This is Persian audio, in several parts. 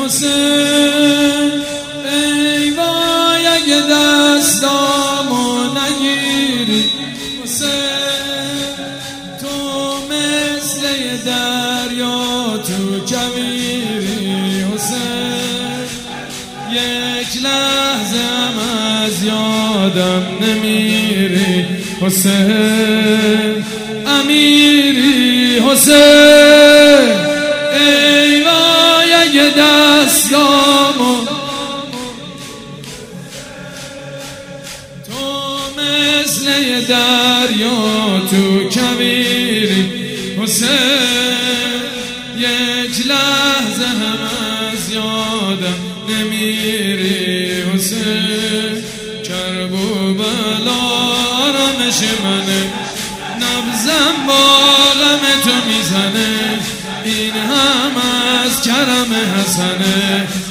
حسین ای وای اگه دستامو نگیری حسین تو مثل دریا تو کویری حسین یک لحظه از یادم نمیری حسین امیری حسین ای وای اگه دستامو تو مثل دریا تو کویری حسین یک لحظه هم از یادم نمیری حسین کرب و بلا آرامش منه نبضم با غم تو میزنه این هم از کرم حسنه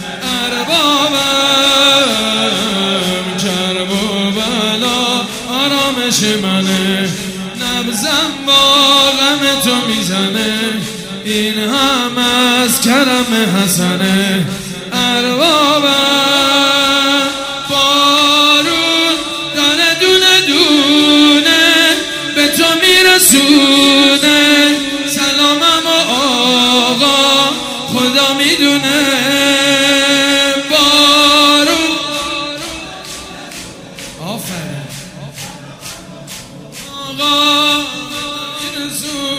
اربابم کرب و بلا آرامش منه نبضم با غم تو میزنه این هم از کرم حسنه اربابم بارون داره دونه دونه به تو میرسونه سلامم و آقا خدا میدونه بارون آفرین آقا میرسونه